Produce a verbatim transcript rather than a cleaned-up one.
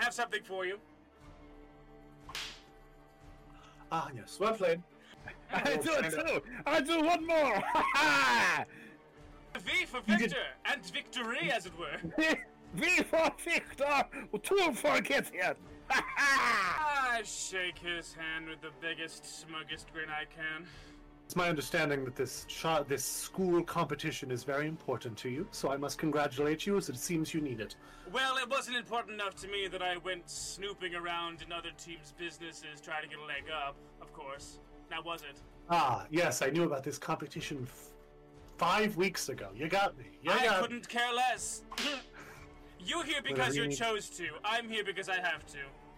have something for you. Ah, yes. Well played. I do it too! I do one more! V for Victor, and victory, as it were. V for Victor! To forget it! I shake his hand with the biggest, smuggest grin I can. It's my understanding that this ch- this school competition is very important to you, so I must congratulate you, as it seems you need it. Well, it wasn't important enough to me that I went snooping around in other teams' businesses trying to get a leg up, of course. Now, was it? Ah, yes, I knew about this competition f- five weeks ago. You got me. You I got couldn't care less. You're here because Whatever you you need. chose to. I'm here because I have to.